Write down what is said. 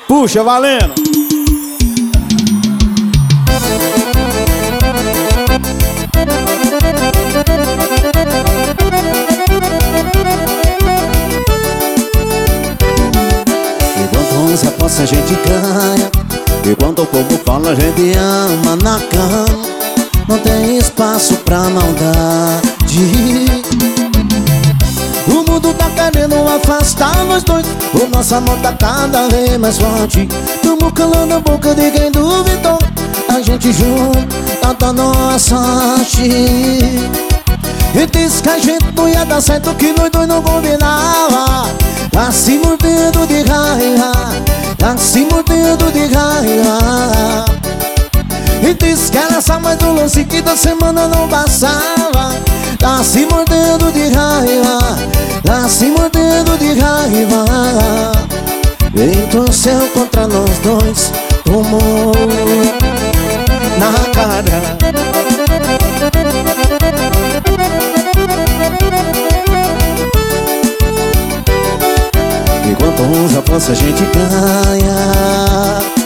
Puxa, valendo! Enquanto uns apostam a gente ganha, enquanto o povo fala a gente ama na cama. Não tem espaço pra maldade. O mundo tá querendo afastar nós dois. O nosso amor tá cada vez mais forte. Tamo calando a boca de quem duvidou. A gente junto tá dando a sorte. E disse que a gente não ia dar certo, que nós dois não combinava. Tá se mordendo de raiva, tá se mordendo de raiva. E disse que era só mais um lance, que da semana não passava. Tá se mordendo de raiva, tá se mordendo de raiva. Vem torceu contra nós dois, tomou na cara. Enquanto uns apostam a gente ganha,